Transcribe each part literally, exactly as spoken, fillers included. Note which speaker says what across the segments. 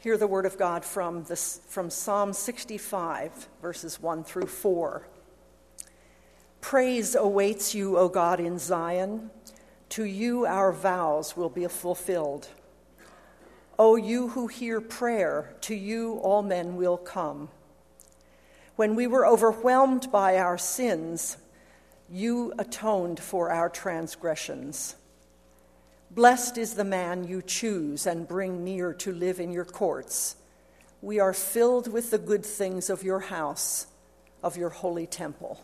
Speaker 1: Hear the word of God from, this, from Psalm sixty-five, verses one through four. Praise awaits you, O God, in Zion. To you our vows will be fulfilled. O you who hear prayer, to you all men will come. When we were overwhelmed by our sins, you atoned for our transgressions. Blessed is the man you choose and bring near to live in your courts. We are filled with the good things of your house, of your holy temple.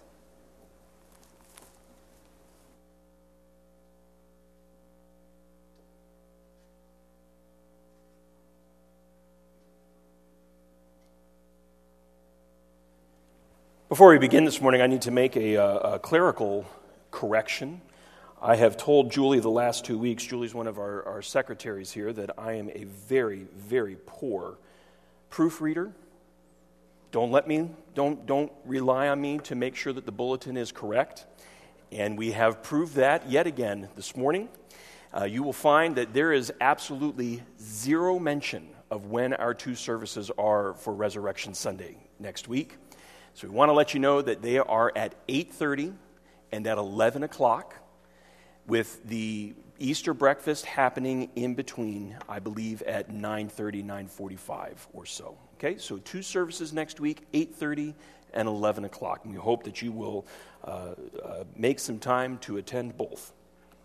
Speaker 2: Before we begin this morning, I need to make a, a clerical correction. I have told Julie the last two weeks, Julie's one of our, our secretaries here, that I am a very, very poor proofreader. Don't let me, don't, don't rely on me to make sure that the bulletin is correct. And we have proved that yet again this morning. Uh, you will find that there is absolutely zero mention of when our two services are for Resurrection Sunday next week. So we want to let you know that they are at eight thirty and at eleven o'clock, with the Easter breakfast happening in between, I believe, at nine thirty, nine forty-five or so. Okay, so two services next week, eight thirty and eleven o'clock. And we hope that you will uh, uh, make some time to attend both.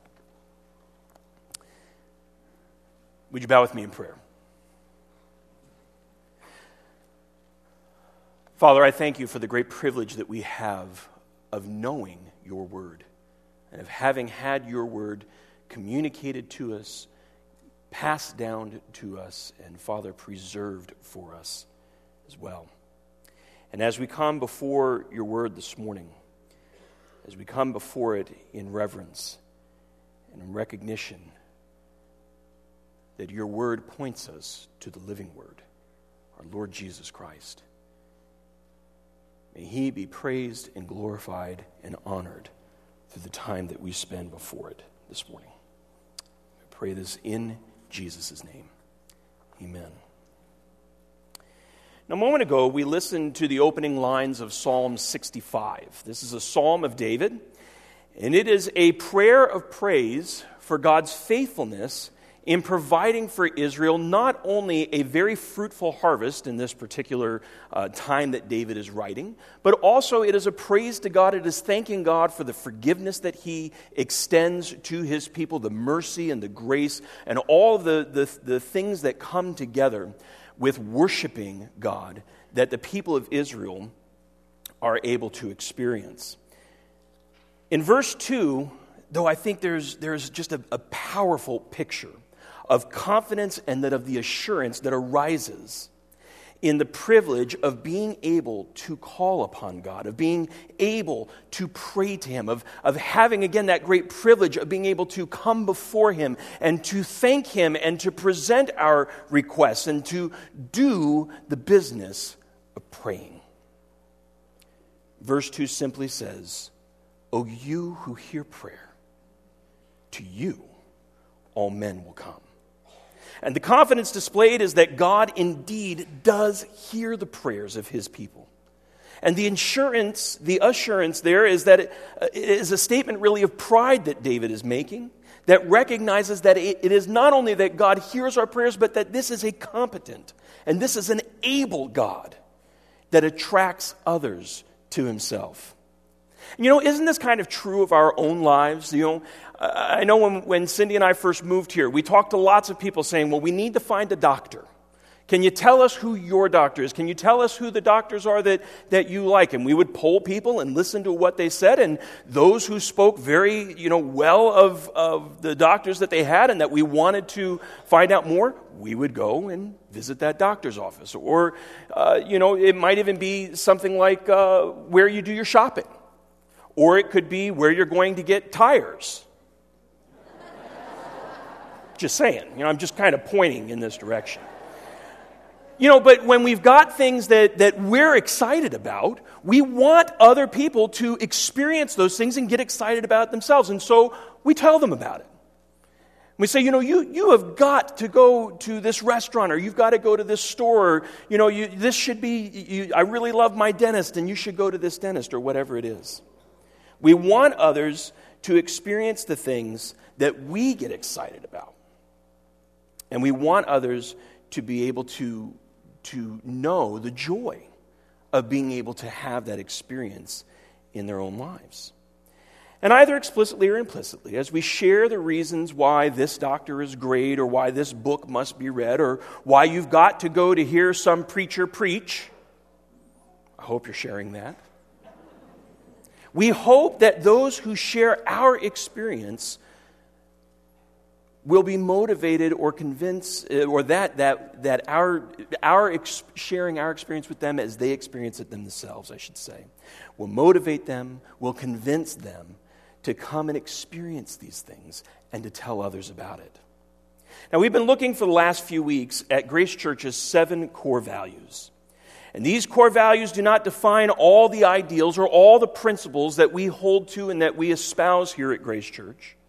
Speaker 2: Would you bow with me in prayer? Father, I thank you for the great privilege that we have of knowing your word and of having had your word communicated to us, passed down to us, and, Father, preserved for us as well. And as we come before your word this morning, as we come before it in reverence and in recognition that your word points us to the living word, our Lord Jesus Christ, may he be praised and glorified and honored through the time that we spend before it this morning. I pray this in Jesus' name. Amen. Now, a moment ago, we listened to the opening lines of Psalm sixty-five. This is a psalm of David, and it is a prayer of praise for God's faithfulness in providing for Israel not only a very fruitful harvest in this particular uh, time that David is writing, but also it is a praise to God. It is thanking God for the forgiveness that he extends to his people, the mercy and the grace, and all the, the, the things that come together with worshiping God that the people of Israel are able to experience. In verse two, though, I think there's, there's just a, a powerful picture of confidence and that of the assurance that arises in the privilege of being able to call upon God, of being able to pray to him, of, of having, again, that great privilege of being able to come before him and to thank him and to present our requests and to do the business of praying. Verse two simply says, "O you who hear prayer, to you all men will come." And the confidence displayed is that God indeed does hear the prayers of his people. And the assurance, the assurance there is that it, it is a statement really of pride that David is making, that recognizes that it, it is not only that God hears our prayers, but that this is a competent and this is an able God that attracts others to himself. You know, isn't this kind of true of our own lives? You know, I know when, when Cindy and I first moved here, we talked to lots of people saying, well, we need to find a doctor. Can you tell us who your doctor is? Can you tell us who the doctors are that, that you like? And we would poll people and listen to what they said. And those who spoke very, you know, well of, of the doctors that they had and that we wanted to find out more, we would go and visit that doctor's office. Or, uh, you know, it might even be something like uh, where you do your shopping. Or it could be where you're going to get tires. Just saying. You know, I'm just kind of pointing in this direction. You know, but when we've got things that, that we're excited about, we want other people to experience those things and get excited about it themselves. And so we tell them about it. We say, you know, you, you have got to go to this restaurant, or you've got to go to this store, or, you know, you, this should be, you, I really love my dentist, and you should go to this dentist, or whatever it is. We want others to experience the things that we get excited about. And we want others to be able to, to know the joy of being able to have that experience in their own lives. And either explicitly or implicitly, as we share the reasons why this doctor is great, or why this book must be read, or why you've got to go to hear some preacher preach, I hope you're sharing that. We hope that those who share our experience will be motivated or convinced, or that that that our our ex- sharing our experience with them as they experience it themselves, I should say, will motivate them, will convince them to come and experience these things and to tell others about it. Now, we've been looking for the last few weeks at Grace Church's seven core values. And these core values do not define all the ideals or all the principles that we hold to and that we espouse here at Grace Church.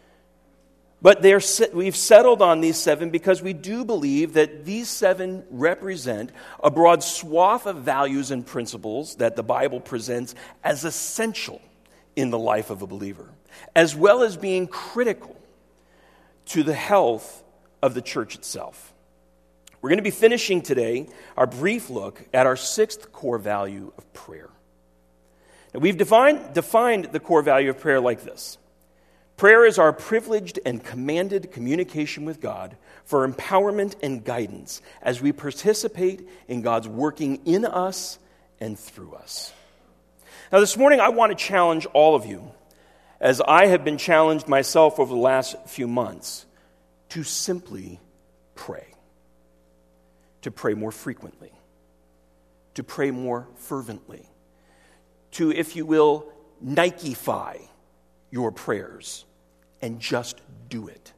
Speaker 2: But they're, we've settled on these seven because we do believe that these seven represent a broad swath of values and principles that the Bible presents as essential in the life of a believer, as well as being critical to the health of the church itself. We're going to be finishing today our brief look at our sixth core value of prayer. Now, we've defined, defined the core value of prayer like this. Prayer is our privileged and commanded communication with God for empowerment and guidance as we participate in God's working in us and through us. Now, this morning, I want to challenge all of you, as I have been challenged myself over the last few months, to simply pray. To pray more frequently. To pray more fervently. To, if you will, Nike-fy your prayers and just do it.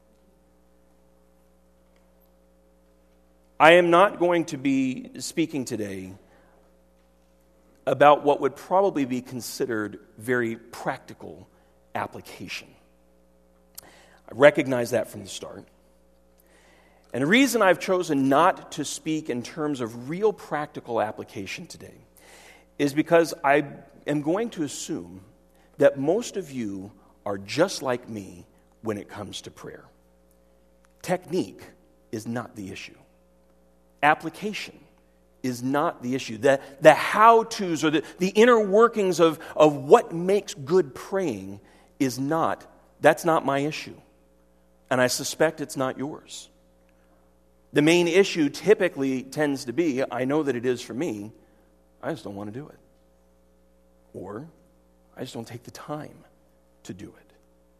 Speaker 2: I am not going to be speaking today about what would probably be considered very practical application. I recognize that from the start. And the reason I've chosen not to speak in terms of real practical application today is because I am going to assume that most of you are just like me when it comes to prayer. Technique is not the issue. Application is not the issue. The, the how-tos or the, the inner workings of, of what makes good praying is not, that's not my issue. And I suspect it's not yours. The main issue typically tends to be, I know that it is for me, I just don't want to do it. Or, I just don't take the time to do it.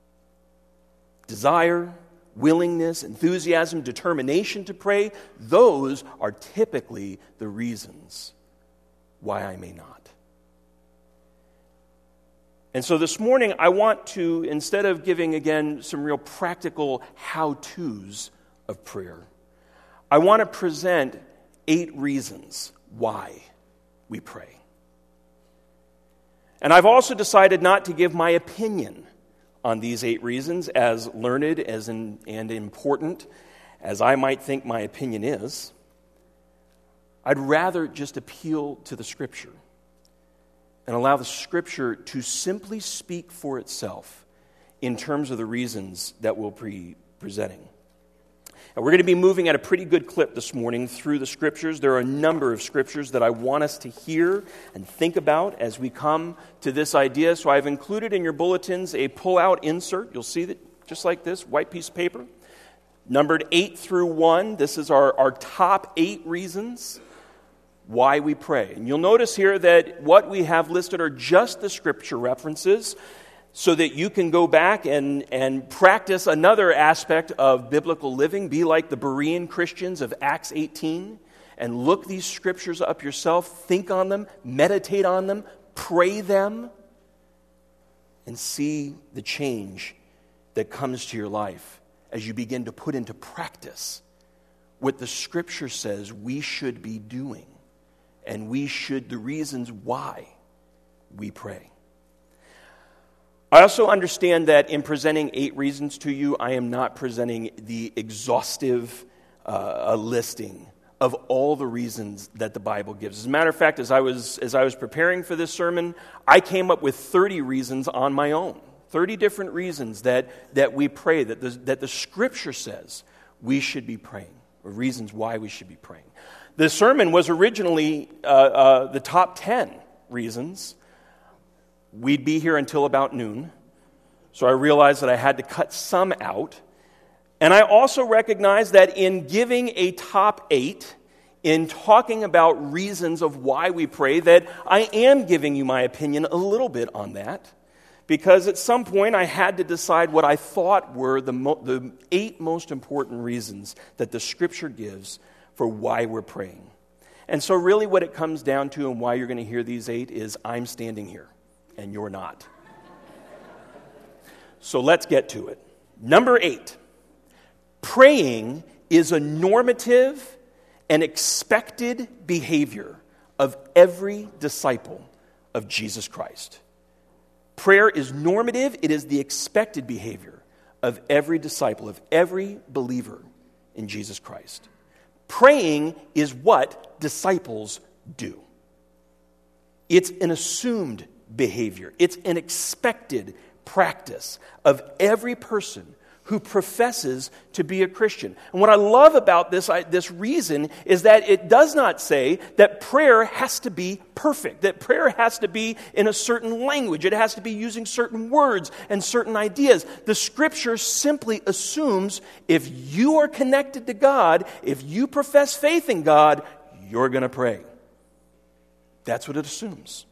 Speaker 2: Desire, willingness, enthusiasm, determination to pray, those are typically the reasons why I may not. And so this morning, I want to, instead of giving, again, some real practical how-tos of prayer, I want to present eight reasons why we pray. And I've also decided not to give my opinion on these eight reasons, as learned as in, and important as I might think my opinion is. I'd rather just appeal to the Scripture and allow the Scripture to simply speak for itself in terms of the reasons that we'll be presenting. And we're going to be moving at a pretty good clip this morning through the Scriptures. There are a number of Scriptures that I want us to hear and think about as we come to this idea. So I've included in your bulletins a pull-out insert. You'll see that just like this, white piece of paper, numbered eight through one. This is our, our top eight reasons why we pray. And you'll notice here that what we have listed are just the Scripture references, so that you can go back and, and practice another aspect of biblical living. Be like the Berean Christians of Acts eighteen and look these Scriptures up yourself, think on them, meditate on them, pray them, and see the change that comes to your life as you begin to put into practice what the Scripture says we should be doing, and we should, the reasons why we pray. I also understand that in presenting eight reasons to you, I am not presenting the exhaustive uh, listing of all the reasons that the Bible gives. As a matter of fact, as I was as I was preparing for this sermon, I came up with thirty reasons on my own. thirty different reasons that, that we pray, that the, that the Scripture says we should be praying, or reasons why we should be praying. The sermon was originally uh, uh, the top ten reasons. We'd be here until about noon, so I realized that I had to cut some out. And I also recognize that in giving a top eight, in talking about reasons of why we pray, that I am giving you my opinion a little bit on that. Because at some point I had to decide what I thought were the, mo- the eight most important reasons that the Scripture gives for why we're praying. And so really what it comes down to, and why you're going to hear these eight, is I'm standing here and you're not. So let's get to it. Number eight. Praying is a normative and expected behavior of every disciple of Jesus Christ. Prayer is normative. It is the expected behavior of every disciple, of every believer in Jesus Christ. Praying is what disciples do. It's an assumed behavior. It's an expected practice of every person who professes to be a Christian. And what I love about this, I, this reason is that it does not say that prayer has to be perfect, that prayer has to be in a certain language, it has to be using certain words and certain ideas. The Scripture simply assumes if you are connected to God, if you profess faith in God, you're going to pray. That's what it assumes.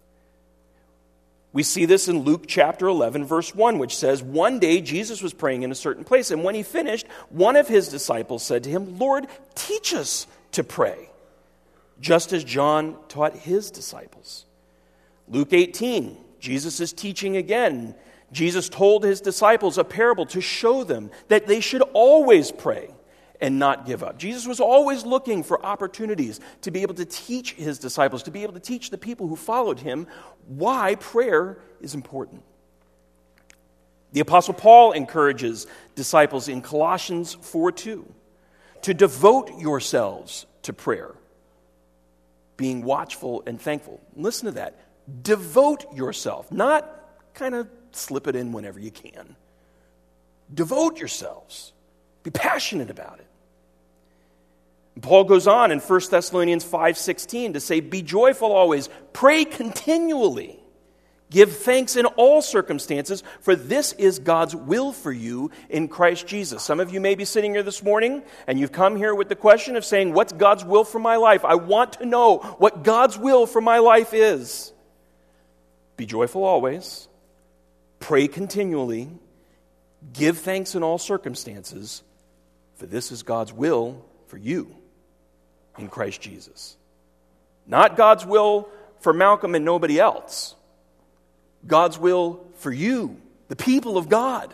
Speaker 2: We see this in Luke chapter eleven, verse one, which says, one day Jesus was praying in a certain place, and when he finished, one of his disciples said to him, Lord, teach us to pray, just as John taught his disciples. Luke eighteen, Jesus is teaching again. Jesus told his disciples a parable to show them that they should always pray and not give up. Jesus was always looking for opportunities to be able to teach his disciples, to be able to teach the people who followed him why prayer is important. The Apostle Paul encourages disciples in Colossians four two to devote yourselves to prayer, being watchful and thankful. Listen to that. Devote yourself, not kind of slip it in whenever you can. Devote yourselves. Be passionate about it. And Paul goes on in First Thessalonians five sixteen to say, be joyful always, pray continually, give thanks in all circumstances, for this is God's will for you in Christ Jesus. Some of you may be sitting here this morning and you've come here with the question of saying, what's God's will for my life? I want to know what God's will for my life is. Be joyful always, pray continually, give thanks in all circumstances, for this is God's will for you in Christ Jesus. Not God's will for Malcolm and nobody else. God's will for you, the people of God.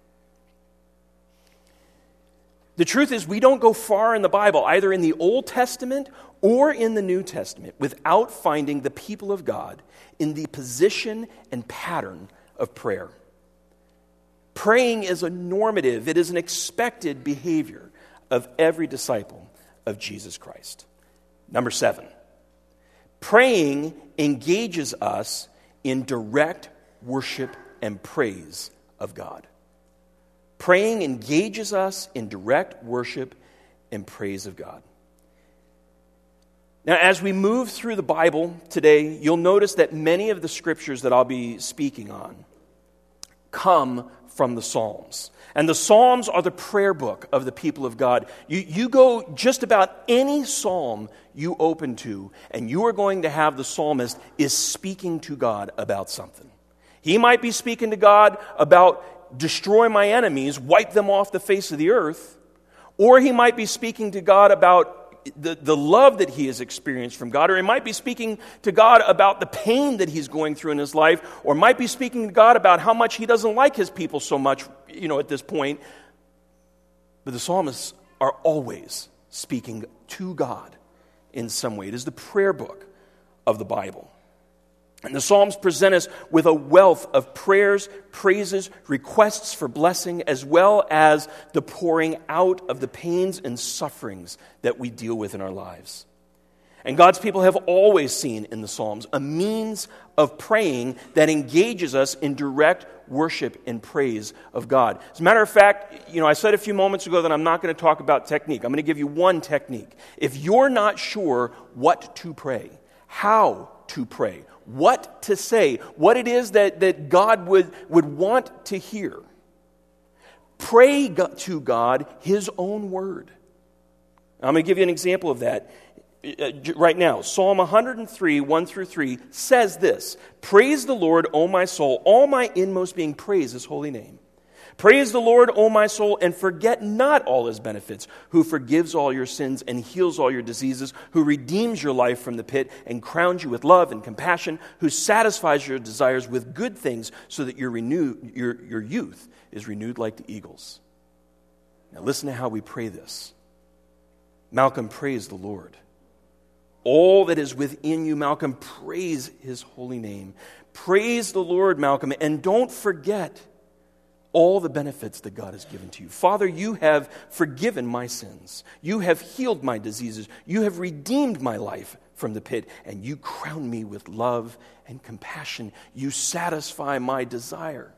Speaker 2: The truth is, we don't go far in the Bible, either in the Old Testament or in the New Testament, without finding the people of God in the position and pattern of prayer. Praying is a normative, it is an expected behavior of every disciple of Jesus Christ. Number seven, praying engages us in direct worship and praise of God. Praying engages us in direct worship and praise of God. Now, as we move through the Bible today, you'll notice that many of the scriptures that I'll be speaking on come from the Psalms. And the Psalms are the prayer book of the people of God. You, you go just about any psalm you open to, and you are going to have the psalmist is speaking to God about something. He might be speaking to God about destroy my enemies, wipe them off the face of the earth, or he might be speaking to God about The, the love that he has experienced from God, or he might be speaking to God about the pain that he's going through in his life, or might be speaking to God about how much he doesn't like his people so much, you know, at this point. But the psalmists are always speaking to God in some way. It is the prayer book of the Bible. And the Psalms present us with a wealth of prayers, praises, requests for blessing, as well as the pouring out of the pains and sufferings that we deal with in our lives. And God's people have always seen in the Psalms a means of praying that engages us in direct worship and praise of God. As a matter of fact, you know, I said a few moments ago that I'm not going to talk about technique. I'm going to give you one technique. If you're not sure what to pray, how to pray, what to say, what it is that, that God would, would want to hear, pray to God His own word. I'm going to give you an example of that right now. Psalm one hundred three, one through three says this: "Praise the Lord, O my soul, all my inmost being, praise His holy name. Praise the Lord, O my soul, and forget not all His benefits, who forgives all your sins and heals all your diseases, who redeems your life from the pit and crowns you with love and compassion, who satisfies your desires with good things so that your, renew, your, your youth is renewed like the eagles." Now listen to how we pray this. Malcolm, praise the Lord. All that is within you, Malcolm, praise His holy name. Praise the Lord, Malcolm, and don't forget all the benefits that God has given to you. Father, you have forgiven my sins. You have healed my diseases. You have redeemed my life from the pit, and you crown me with love and compassion. You satisfy my desire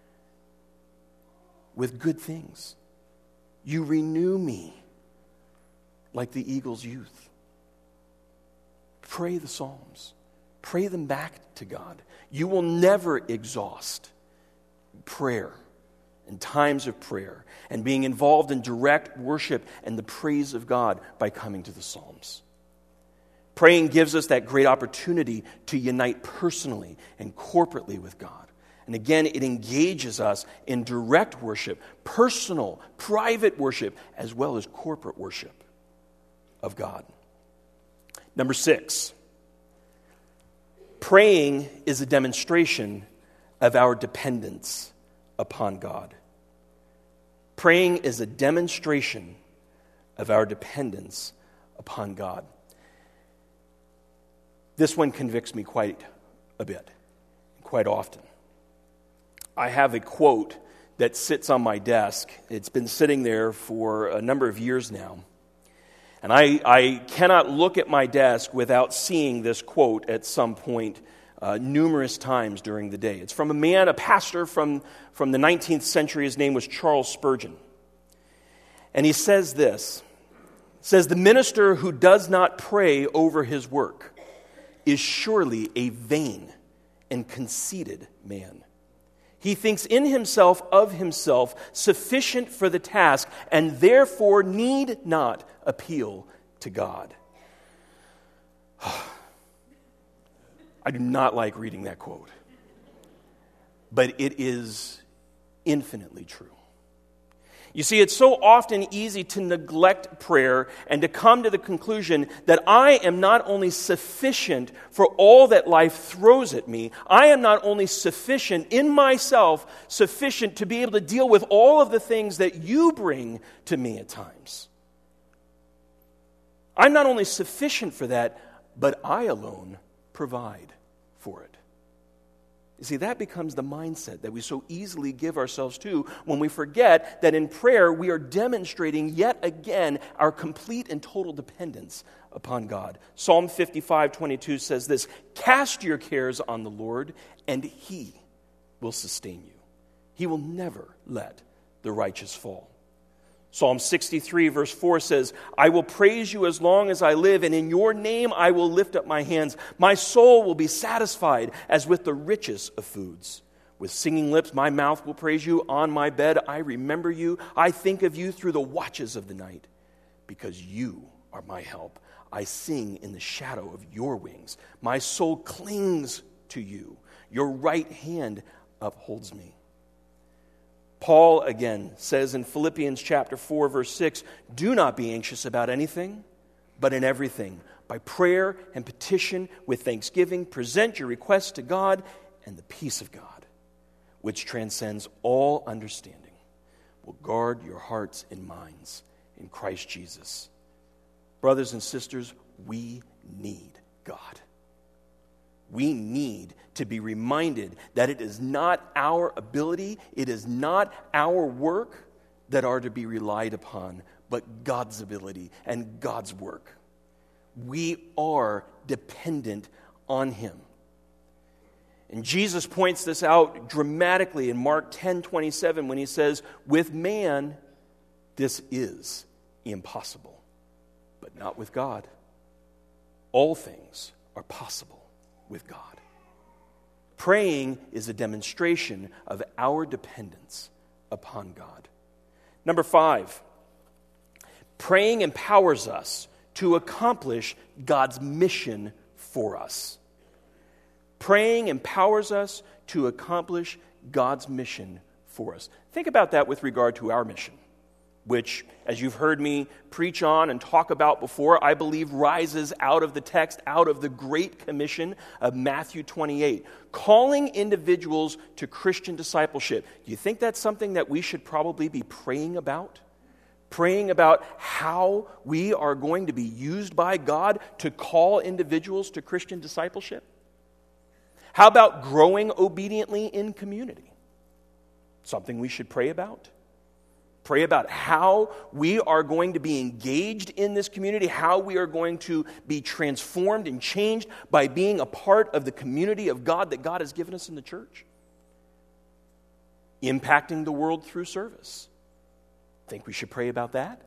Speaker 2: with good things. You renew me like the eagle's youth. Pray the Psalms. Pray them back to God. You will never exhaust prayer and times of prayer and being involved in direct worship and the praise of God by coming to the Psalms. Praying gives us that great opportunity to unite personally and corporately with God. And again, it engages us in direct worship, personal, private worship, as well as corporate worship of God. Number six, praying is a demonstration of our dependence upon God. Praying is a demonstration of our dependence upon God. This one convicts me quite a bit, quite often. I have a quote that sits on my desk. It's been sitting there for a number of years now. And I, I cannot look at my desk without seeing this quote at some point uh, numerous times during the day. It's from a man, a pastor from, from the nineteenth century. His name was Charles Spurgeon. And he says this, says, "The minister who does not pray over his work is surely a vain and conceited man. He thinks in himself of himself sufficient for the task, and therefore need not appeal to God." I do not like reading that quote, but it is infinitely true. You see, it's so often easy to neglect prayer and to come to the conclusion that I am not only sufficient for all that life throws at me, I am not only sufficient in myself, sufficient to be able to deal with all of the things that you bring to me at times. I'm not only sufficient for that, but I alone provide for it. You see, that becomes the mindset that we so easily give ourselves to when we forget that in prayer we are demonstrating yet again our complete and total dependence upon God. Psalm fifty-five twenty-two says this: "Cast your cares on the Lord, and He will sustain you. He will never let the righteous fall." Psalm sixty-three verse four says, "I will praise you as long as I live, and in your name I will lift up my hands. My soul will be satisfied as with the richest of foods. With singing lips my mouth will praise you. On my bed I remember you. I think of you through the watches of the night. Because you are my help. I sing in the shadow of your wings. My soul clings to you. Your right hand upholds me." Paul again says in Philippians chapter four, verse six, "Do not be anxious about anything, but in everything, by prayer and petition with thanksgiving, present your requests to God, and the peace of God, which transcends all understanding, will guard your hearts and minds in Christ Jesus." Brothers and sisters, we need God. we need to be reminded that it is not our ability, it is not our work that are to be relied upon, but God's ability and God's work. We are dependent on him. And Jesus points this out dramatically in Mark ten twenty-seven when he says, with man, this is impossible, but not with God. All things are possible with God. Praying is a demonstration of our dependence upon God. Number five, praying empowers us to accomplish God's mission for us. Praying empowers us to accomplish God's mission for us. Think about that with regard to our mission, which, as you've heard me preach on and talk about before, I believe rises out of the text, out of the Great Commission of Matthew twenty-eight, calling individuals to Christian discipleship. Do you think that's something that we should probably be praying about? Praying about how we are going to be used by God to call individuals to Christian discipleship? How about growing obediently in community? Something we should pray about. Pray about how we are going to be engaged in this community, how we are going to be transformed and changed by being a part of the community of God that God has given us in the church. Impacting the world through service. Think we should pray about that?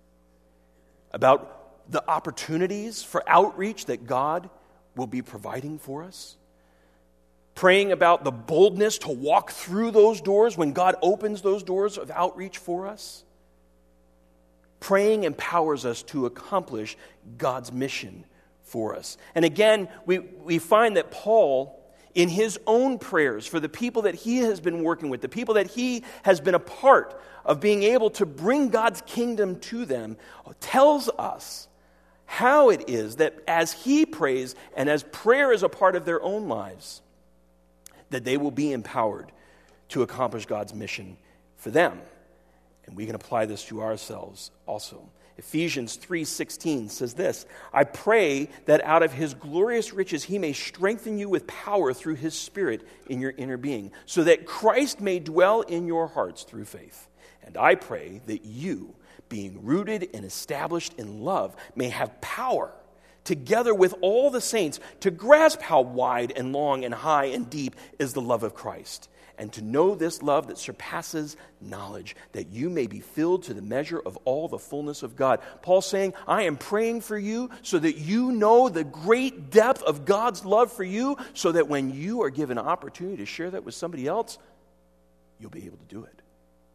Speaker 2: About the opportunities for outreach that God will be providing for us? Praying about the boldness to walk through those doors when God opens those doors of outreach for us. Praying empowers us to accomplish God's mission for us. And again, we, we find that Paul, in his own prayers for the people that he has been working with, the people that he has been a part of being able to bring God's kingdom to them, tells us how it is that as he prays and as prayer is a part of their own lives, that they will be empowered to accomplish God's mission for them. And we can apply this to ourselves also. Ephesians three sixteen says this, I pray that out of his glorious riches he may strengthen you with power through his Spirit in your inner being, so that Christ may dwell in your hearts through faith. And I pray that you, being rooted and established in love, may have power together with all the saints, to grasp how wide and long and high and deep is the love of Christ, and to know this love that surpasses knowledge, that you may be filled to the measure of all the fullness of God. Paul's saying, I am praying for you so that you know the great depth of God's love for you, so that when you are given an opportunity to share that with somebody else, you'll be able to do it.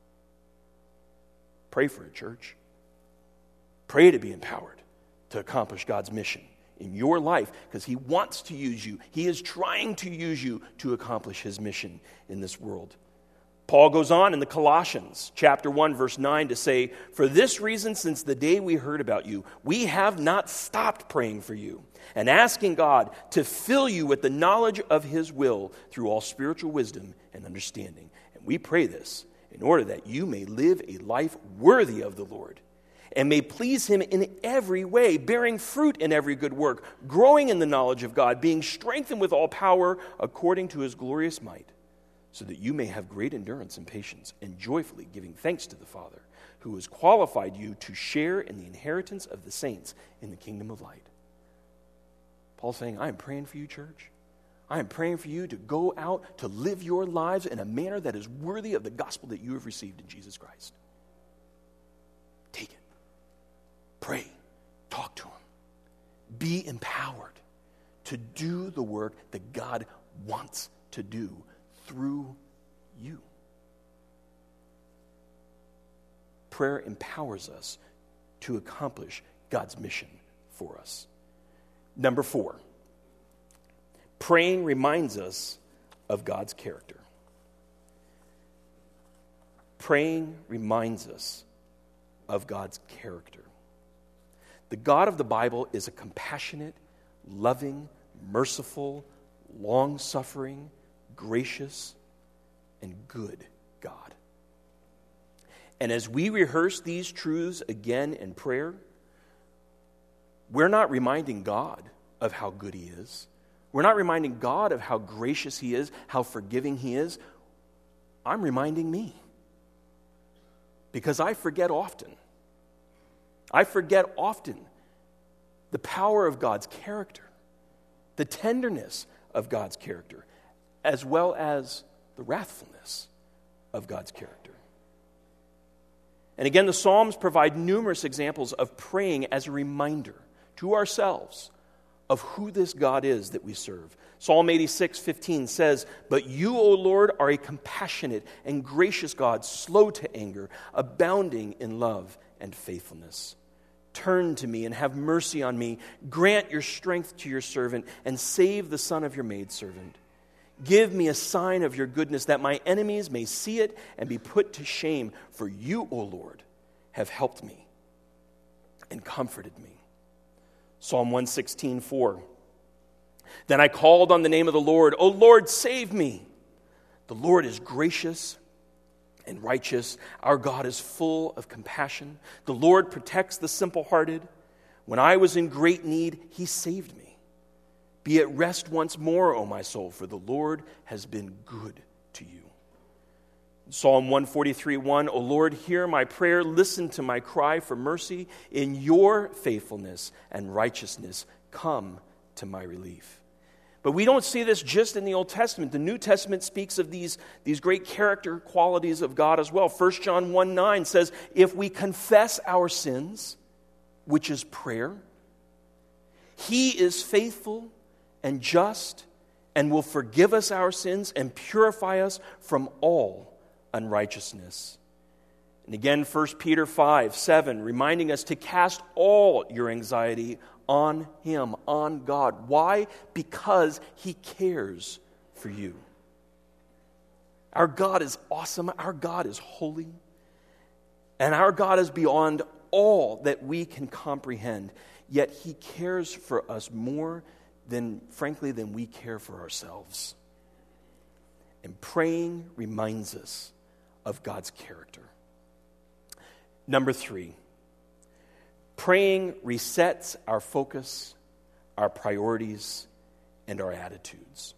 Speaker 2: Pray for it, church. Pray to be empowered to accomplish God's mission in your life, because he wants to use you. He is trying to use you to accomplish his mission in this world. Paul goes on in the Colossians chapter one verse nine to say, for this reason, since the day we heard about you, we have not stopped praying for you and asking God to fill you with the knowledge of his will through all spiritual wisdom and understanding. And we pray this in order that you may live a life worthy of the Lord, and may please him in every way, bearing fruit in every good work, growing in the knowledge of God, being strengthened with all power according to his glorious might, so that you may have great endurance and patience, and joyfully giving thanks to the Father, who has qualified you to share in the inheritance of the saints in the kingdom of light. Paul's saying, I am praying for you, church. I am praying for you to go out to live your lives in a manner that is worthy of the gospel that you have received in Jesus Christ. Take it. Pray. Talk to him. Be empowered to do the work that God wants to do through you. Prayer empowers us to accomplish God's mission for us. Number four, praying reminds us of God's character. Praying reminds us of God's character. The God of the Bible is a compassionate, loving, merciful, long-suffering, gracious, and good God. And as we rehearse these truths again in prayer, we're not reminding God of how good he is. We're not reminding God of how gracious he is, how forgiving he is. I'm reminding me. Because I forget often. I forget often the power of God's character, the tenderness of God's character, as well as the wrathfulness of God's character. And again, the Psalms provide numerous examples of praying as a reminder to ourselves of who this God is that we serve. Psalm eighty-six fifteen says, "But you, O Lord, are a compassionate and gracious God, slow to anger, abounding in love and faithfulness. Turn to me and have mercy on me. Grant your strength to your servant and save the son of your maidservant. Give me a sign of your goodness that my enemies may see it and be put to shame. For you, O Lord, have helped me and comforted me." Psalm one sixteen four. "Then I called on the name of the Lord. O Lord, save me. The Lord is gracious and righteous. Our God is full of compassion. The Lord protects the simple-hearted. When I was in great need, he saved me. Be at rest once more, O my soul, for the Lord has been good to you." Psalm one forty-three one, "O Lord, hear my prayer. Listen to my cry for mercy. In your faithfulness and righteousness, come to my relief." But we don't see this just in the Old Testament. The New Testament speaks of these, these great character qualities of God as well. First John one nine says, "If we confess our sins," which is prayer, "he is faithful and just and will forgive us our sins and purify us from all unrighteousness." And again, First Peter five seven, reminding us to cast all your anxiety on him, on God. Why? Because he cares for you. Our God is awesome. Our God is holy. And our God is beyond all that we can comprehend. Yet he cares for us more than, frankly, than we care for ourselves. And praying reminds us of God's character. Number three, praying resets our focus, our priorities, and our attitudes.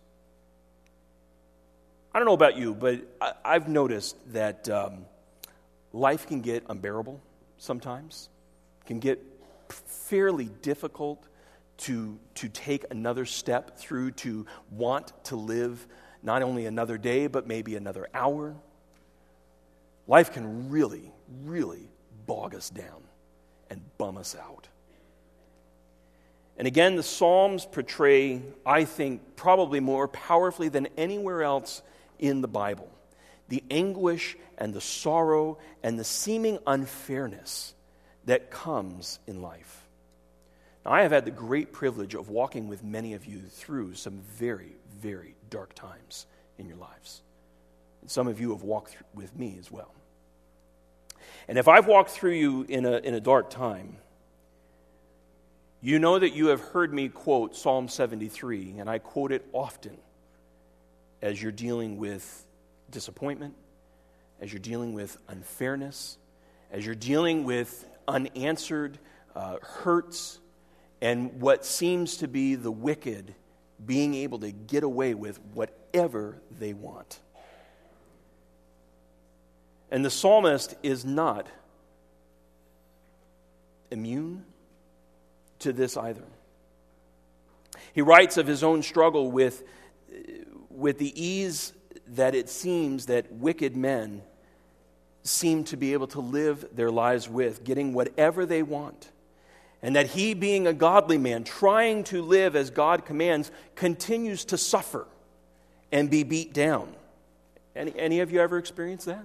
Speaker 2: I don't know about you, but I, I've noticed that um, life can get unbearable sometimes. It can get fairly difficult to, to take another step through, to want to live not only another day, but maybe another hour. Life can really, really bog us down and bum us out. And again, the Psalms portray, I think, probably more powerfully than anywhere else in the Bible, the anguish and the sorrow and the seeming unfairness that comes in life. Now, I have had the great privilege of walking with many of you through some very, very dark times in your lives. And some of you have walked with me as well. And if I've walked through you in a, in a dark time, you know that you have heard me quote Psalm seventy-three, and I quote it often as you're dealing with disappointment, as you're dealing with unfairness, as you're dealing with unanswered uh, hurts, and what seems to be the wicked being able to get away with whatever they want. And the psalmist is not immune to this either. He writes of his own struggle with, with the ease that it seems that wicked men seem to be able to live their lives with, getting whatever they want. And that he, being a godly man, trying to live as God commands, continues to suffer and be beat down. Any, any of you ever experienced that?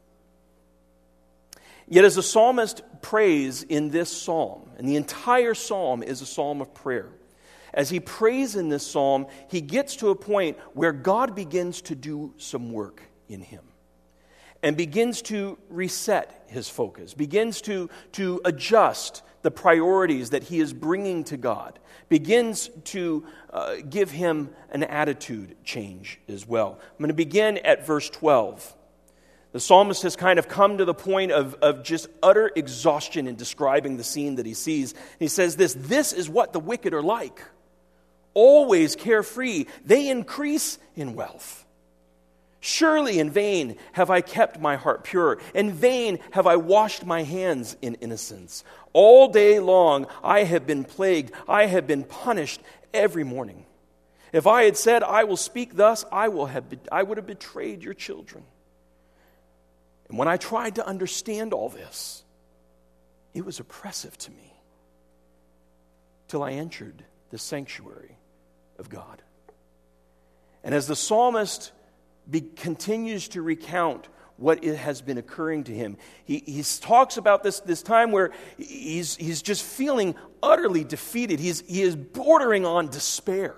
Speaker 2: Yet as the psalmist prays in this psalm, and the entire psalm is a psalm of prayer, as he prays in this psalm, he gets to a point where God begins to do some work in him and begins to reset his focus, begins to, to adjust the priorities that he is bringing to God, begins to uh, give him an attitude change as well. I'm going to begin at verse twelve. The psalmist has kind of come to the point of, of just utter exhaustion in describing the scene that he sees. He says this, "This is what the wicked are like. always carefree. They increase in wealth. Surely in vain have I kept my heart pure. In vain have I washed my hands in innocence. All day long I have been plagued. I have been punished every morning. If I had said, I will speak thus, I, will have be- I would have betrayed your children. And when I tried to understand all this, it was oppressive to me till I entered the sanctuary of God. And as the psalmist be, continues to recount what it has been occurring to him, he, he talks about this, this time where he's, he's just feeling utterly defeated. He's, he is bordering on despair.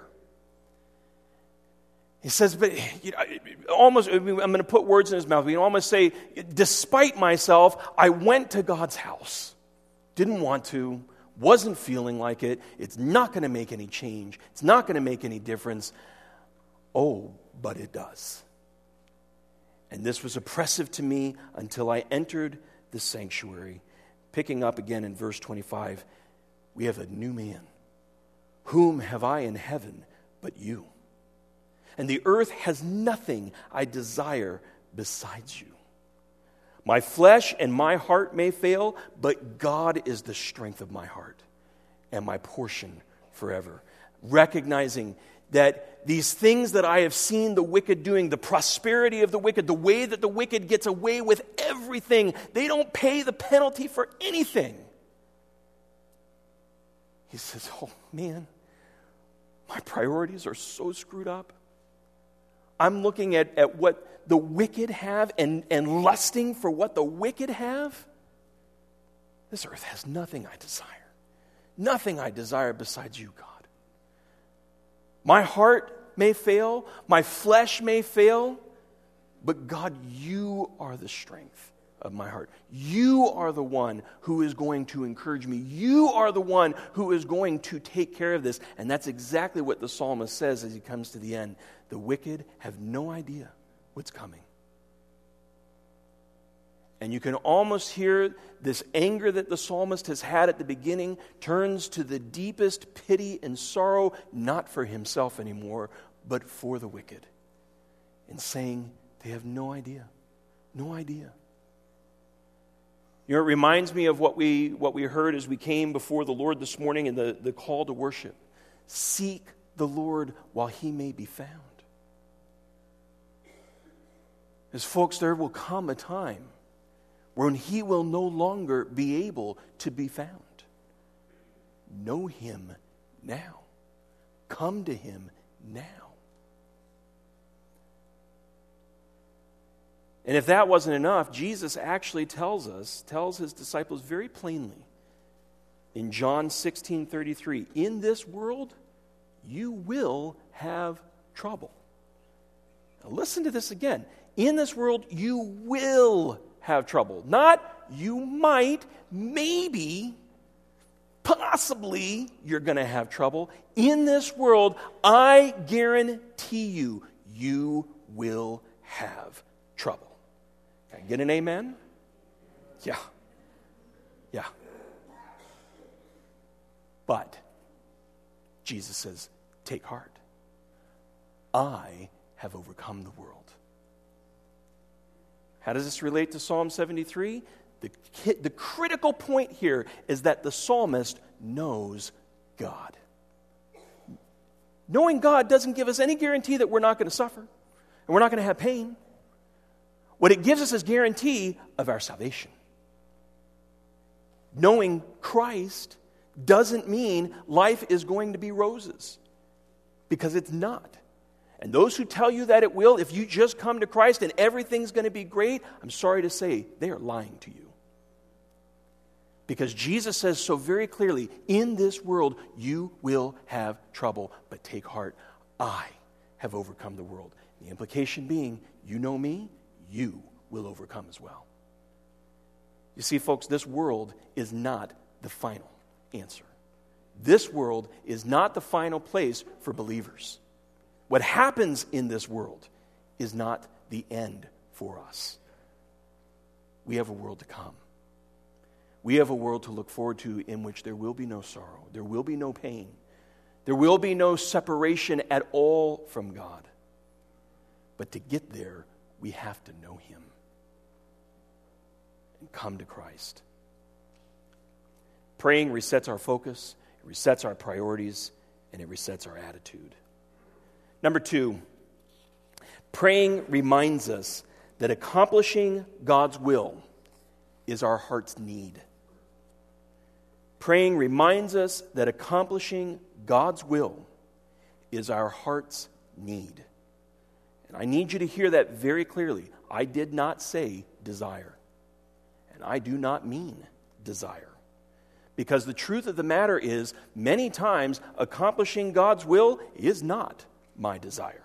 Speaker 2: He says, but you know, almost, I'm going to put words in his mouth. We can almost say, despite myself, I went to God's house. Didn't want to, wasn't feeling like it. It's not going to make any change. It's not going to make any difference. Oh, but it does. And this was oppressive to me until I entered the sanctuary. Picking up again in verse twenty-five, we have a new man. Whom have I in heaven but you? And the earth has nothing I desire besides you. My flesh and my heart may fail, but God is the strength of my heart and my portion forever. Recognizing that these things that I have seen the wicked doing, the prosperity of the wicked, the way that the wicked gets away with everything, they don't pay the penalty for anything. He says, oh man, my priorities are so screwed up. I'm looking at, at what the wicked have and, and lusting for what the wicked have. This earth has nothing I desire. Nothing I desire besides you, God. My heart may fail, my flesh may fail, but God, you are the strength of my heart. You are the one who is going to encourage me. You are the one who is going to take care of this. And that's exactly what the psalmist says as he comes to the end. The wicked have no idea what's coming. And you can almost hear this anger that the psalmist has had at the beginning turns to the deepest pity and sorrow, not for himself anymore, but for the wicked. In saying they have no idea. No idea. You know, it reminds me of what we what we heard as we came before the Lord this morning in the, the call to worship. Seek the Lord while he may be found. As folks, there will come a time when he will no longer be able to be found. Know him now. Come to him now. And if that wasn't enough, Jesus actually tells us, tells his disciples very plainly in John sixteen thirty-three, in this world you will have trouble. Now listen to this again. In this world you will have trouble. Not you might, maybe, possibly you're going to have trouble. In this world, I guarantee you, you will have trouble. Can I get an amen? Yeah. Yeah. But Jesus says, take heart. I have overcome the world. How does this relate to Psalm seventy-three? The, the critical point here is that the psalmist knows God. Knowing God doesn't give us any guarantee that we're not going to suffer and we're not going to have pain. What it gives us is guarantee of our salvation. Knowing Christ doesn't mean life is going to be roses, because it's not. And those who tell you that it will, if you just come to Christ and everything's going to be great, I'm sorry to say, they are lying to you. Because Jesus says so very clearly, in this world you will have trouble, but take heart, I have overcome the world. The implication being, you know me, you will overcome as well. You see, folks, this world is not the final answer. This world is not the final place for believers. What happens in this world is not the end for us. We have a world to come. We have a world to look forward to in which there will be no sorrow, there will be no pain, There will be no separation at all from God. But to get there, we have to know him and come to Christ. Praying resets our focus, it resets our priorities, and it resets our attitude. Number two, praying reminds us that accomplishing God's will is our heart's need. Praying reminds us that accomplishing God's will is our heart's need. And I need you to hear that very clearly. I did not say desire. And I do not mean desire. Because the truth of the matter is, many times accomplishing God's will is not my desire.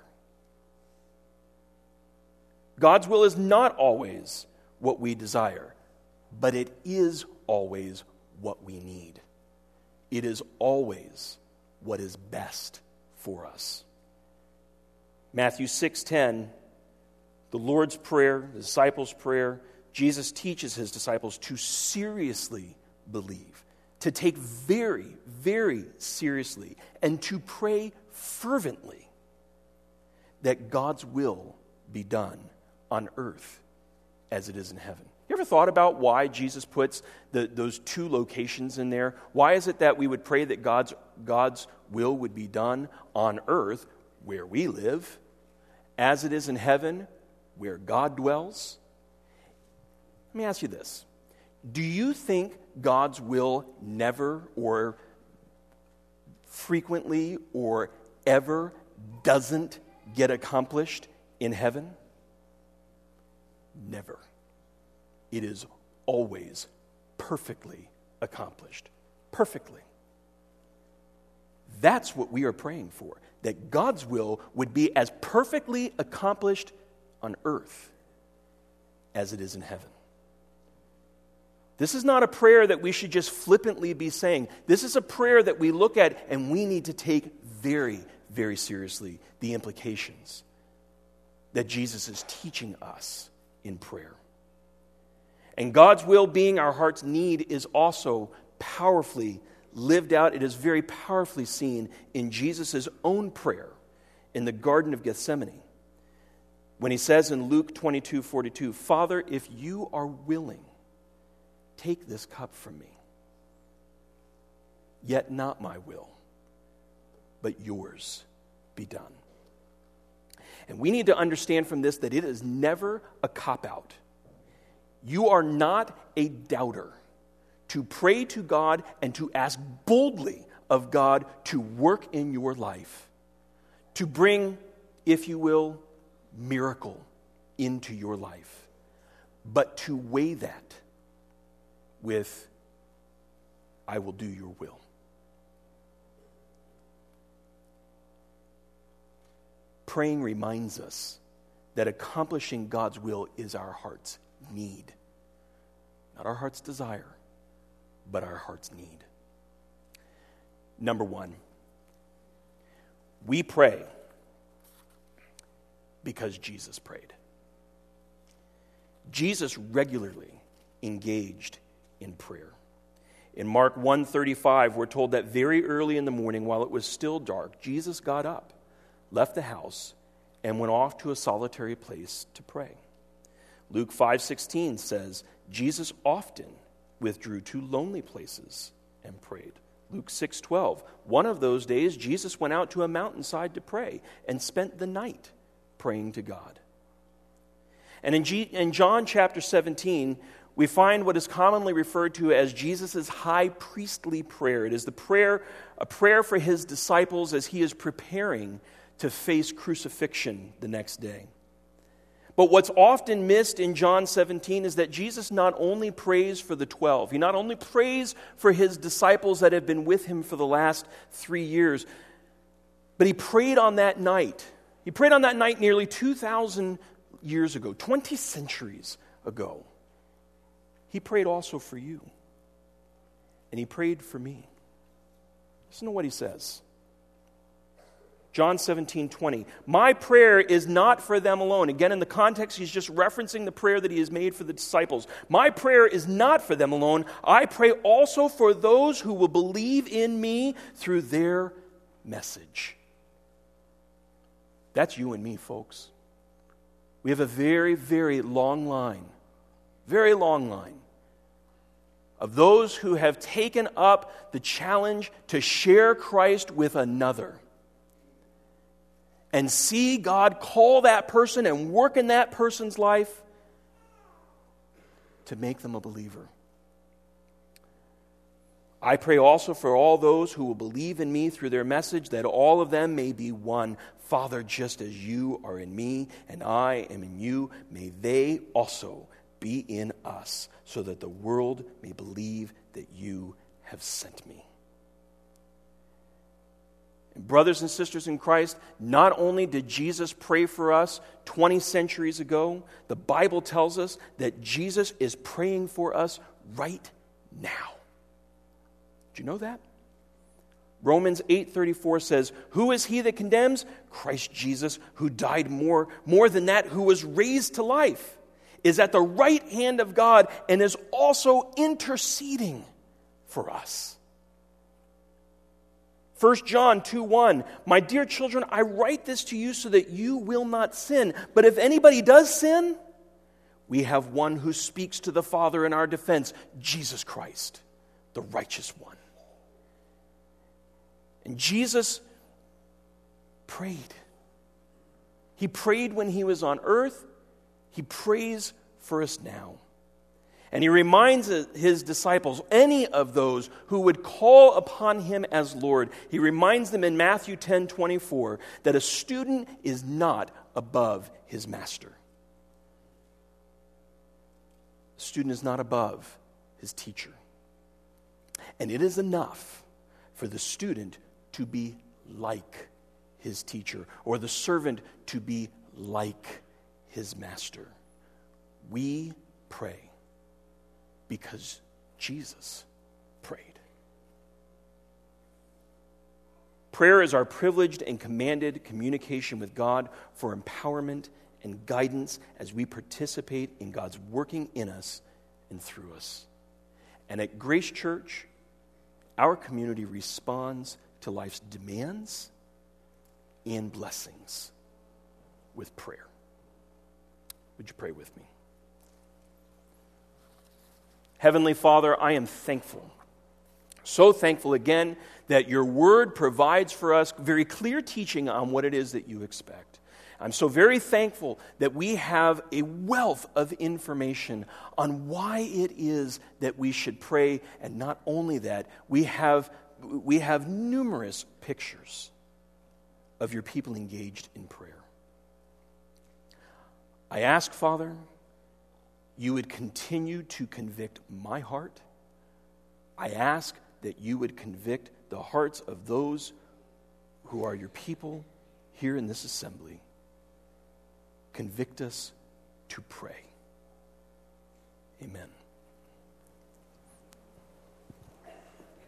Speaker 2: God's will is not always what we desire, but it is always what we need. It is always what is best for us. Matthew six ten, the Lord's Prayer, the disciples' prayer, Jesus teaches his disciples to seriously believe, to take very, very seriously, and to pray fervently that God's will be done on earth as it is in heaven. You ever thought about why Jesus puts the, those two locations in there? Why is it that we would pray that God's, God's will would be done on earth, where we live, as it is in heaven, where God dwells? Let me ask you this. Do you think God's will never or frequently or ever doesn't get accomplished in heaven? Never. It is always perfectly accomplished. Perfectly. That's what we are praying for, that God's will would be as perfectly accomplished on earth as it is in heaven. This is not a prayer that we should just flippantly be saying. This is a prayer that we look at and we need to take very, very seriously the implications that Jesus is teaching us in prayer. And God's will being our heart's need is also powerfully lived out. It is very powerfully seen in Jesus' own prayer in the Garden of Gethsemane, when he says in Luke twenty-two forty-two, "Father, if you are willing, take this cup from me. Yet not my will, but yours be done." And we need to understand from this that it is never a cop-out. You are not a doubter to pray to God and to ask boldly of God to work in your life, to bring, if you will, miracle into your life, but to weigh that with, "I will do your will." Praying reminds us that accomplishing God's will is our heart's need. Not our heart's desire, but our heart's need. Number one, we pray because Jesus prayed. Jesus regularly engaged in prayer. In Mark one thirty-five, we're told that very early in the morning, while it was still dark, Jesus got up, left the house, and went off to a solitary place to pray. Luke five sixteen says, Jesus often withdrew to lonely places and prayed. Luke six twelve, one of those days, Jesus went out to a mountainside to pray and spent the night praying to God. And in, G- in John chapter seventeen, we find what is commonly referred to as Jesus' high priestly prayer. It is the prayer, a prayer for his disciples as he is preparing to face crucifixion the next day. But what's often missed in John seventeen is that Jesus not only prays for the twelve, he not only prays for his disciples that have been with him for the last three years, but he prayed on that night. He prayed on that night nearly two thousand years ago, twenty centuries ago. He prayed also for you. And he prayed for me. Listen to what he says. John seventeen twenty. My prayer is not for them alone. Again, in the context, he's just referencing the prayer that he has made for the disciples. My prayer is not for them alone. I pray also for those who will believe in me through their message. That's you and me, folks. We have a very, very long line, very long line of those who have taken up the challenge to share Christ with another and see God call that person and work in that person's life to make them a believer. I pray also for all those who will believe in me through their message, that all of them may be one. Father, just as you are in me and I am in you, may they also be in us, so that the world may believe that you have sent me. And brothers and sisters in Christ, not only did Jesus pray for us twenty centuries ago, the Bible tells us that Jesus is praying for us right now. Do you know that? Romans eight thirty-four says, "Who is he that condemns? Christ Jesus, who died more, more than that, who was raised to life, is at the right hand of God and is also interceding for us." First John two one, "My dear children, I write this to you so that you will not sin. But if anybody does sin, we have one who speaks to the Father in our defense, Jesus Christ, the righteous one." And Jesus prayed. He prayed when he was on earth. He prays for us now. And he reminds his disciples, any of those who would call upon him as Lord, he reminds them in Matthew ten twenty-four that a student is not above his master. A student is not above his teacher. And it is enough for the student to be like his teacher, or the servant to be like his master. We pray because Jesus prayed. Prayer is our privileged and commanded communication with God for empowerment and guidance as we participate in God's working in us and through us. And at Grace Church, our community responds to life's demands and blessings with prayer. Would you pray with me? Heavenly Father, I am thankful, so thankful again that your word provides for us very clear teaching on what it is that you expect. I'm so very thankful that we have a wealth of information on why it is that we should pray, and not only that, we have we have numerous pictures of your people engaged in prayer. I ask, Father, you would continue to convict my heart. I ask that you would convict the hearts of those who are your people here in this assembly. Convict us to pray. Amen.